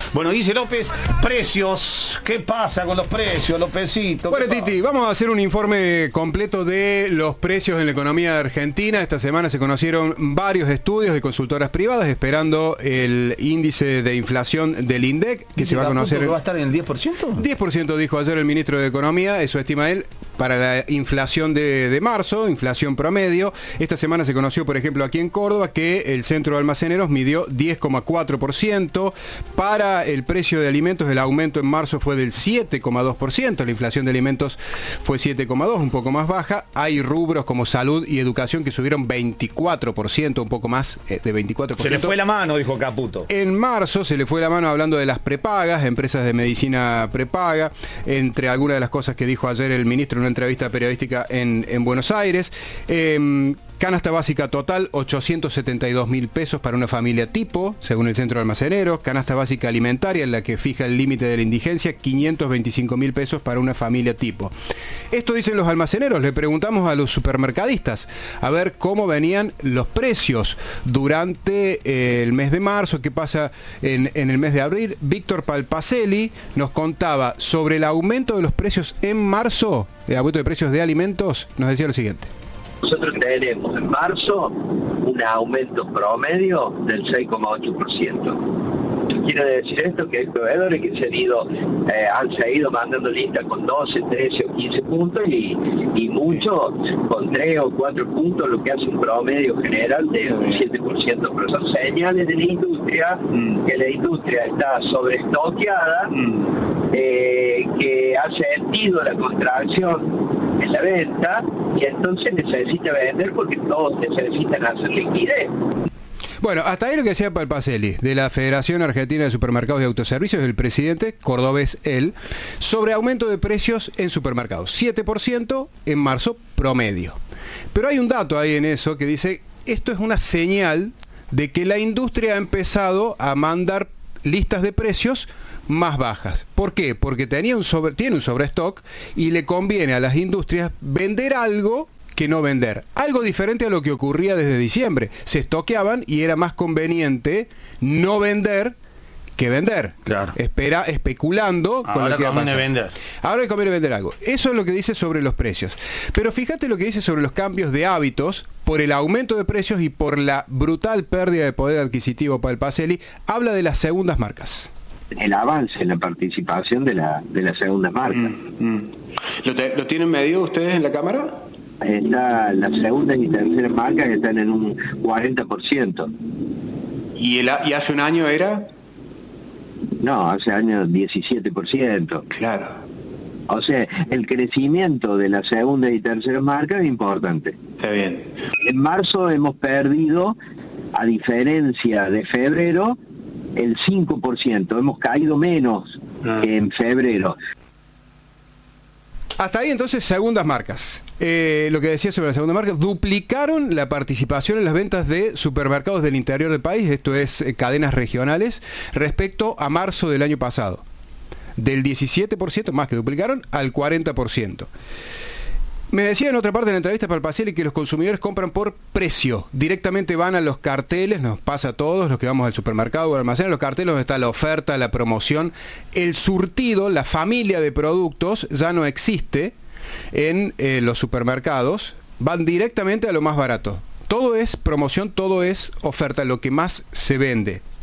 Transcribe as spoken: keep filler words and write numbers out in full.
Bueno, dice López, precios. ¿Qué pasa con los precios, Lópezito? Bueno, Titi, vamos a hacer un informe completo de los precios en la economía argentina. Esta semana se conocieron varios estudios de consultoras privadas esperando el índice de inflación del INDEC, que se va a conocer. ¿Que va a estar en el diez por ciento? diez por ciento dijo ayer el ministro de Economía, eso estima él, para la inflación de, de marzo, inflación promedio. Esta semana se conoció, por ejemplo, aquí en Córdoba, que el Centro de Almaceneros midió diez coma cuatro por ciento. Para el precio de alimentos, el aumento en marzo fue del siete coma dos por ciento. La inflación de alimentos fue siete coma dos por ciento, un poco más baja. Hay rubros como salud y educación que subieron veinticuatro por ciento, un poco más de veinticuatro por ciento. Se le fue la mano, dijo Caputo. En marzo se le fue la mano hablando de las prepagas, empresas de medicina prepaga, entre algunas de las cosas que dijo ayer el ministro en una entrevista periodística en, en Buenos Aires. Eh, Canasta básica total, ochocientos setenta y dos mil pesos para una familia tipo, según el Centro de Almaceneros. Canasta básica alimentaria, en la que fija el límite de la indigencia, quinientos veinticinco mil pesos para una familia tipo. Esto dicen los almaceneros. Le preguntamos a los supermercadistas a ver cómo venían los precios durante eh, el mes de marzo, qué pasa en, en el mes de abril. Víctor Palpacelli nos contaba sobre el aumento de los precios en marzo, el aumento de precios de alimentos. Nos decía lo siguiente. Nosotros tenemos en marzo un aumento promedio del seis coma ocho por ciento. Quiere decir esto que hay proveedores que se han, ido, eh, han seguido mandando listas con doce, trece o quince puntos y, y muchos con tres o cuatro puntos, lo que hace un promedio general de un siete por ciento. Pero son señales de la industria, mm. que la industria está sobreestoqueada, mm. eh, que ha sentido la contracción en la venta y entonces necesita vender porque todos necesitan hacer liquidez. Bueno, hasta ahí lo que decía Palpacelli, de la Federación Argentina de Supermercados y Autoservicios, el presidente, cordobés él, sobre aumento de precios en supermercados. siete por ciento en marzo promedio. Pero hay un dato ahí en eso que dice, esto es una señal de que la industria ha empezado a mandar listas de precios más bajas. ¿Por qué? Porque tenía un sobre, tiene un sobrestock y le conviene a las industrias vender algo que no vender. Algo diferente a lo que ocurría desde diciembre. Se estoqueaban y era más conveniente no vender que vender. Claro. Espera, especulando Ahora con lo que va a pasar. vender. Ahora conviene vender algo. Eso es lo que dice sobre los precios. Pero fíjate lo que dice sobre los cambios de hábitos por el aumento de precios y por la brutal pérdida de poder adquisitivo para el Palpacelli. Habla de las segundas marcas. El avance en la participación de la, de la segunda marca. Mm, mm. ¿Lo, te, ¿Lo tienen medido ustedes en la Cámara? Está, las segundas y terceras marcas están en un cuarenta por ciento. ¿Y, el, ¿Y hace un año era? No, hace años diecisiete por ciento. Claro. O sea, el crecimiento de las segundas y terceras marcas es importante. Está bien. En marzo hemos perdido, a diferencia de febrero, el cinco por ciento. Hemos caído menos ah. que en febrero. Hasta ahí entonces segundas marcas. Eh, lo que decía sobre la segunda marca, duplicaron la participación en las ventas de supermercados del interior del país, esto es eh, cadenas regionales, respecto a marzo del año pasado. Del diecisiete por ciento, más que duplicaron, al cuarenta por ciento. Me decía en otra parte de la entrevista Palpacelli que los consumidores compran por precio. Directamente van a los carteles, nos pasa a todos los que vamos al supermercado o al almacén, a los carteles donde está la oferta, la promoción. El surtido, la familia de productos ya no existe en eh, los supermercados. Van directamente a lo más barato. Todo es promoción, todo es oferta, lo que más se vende.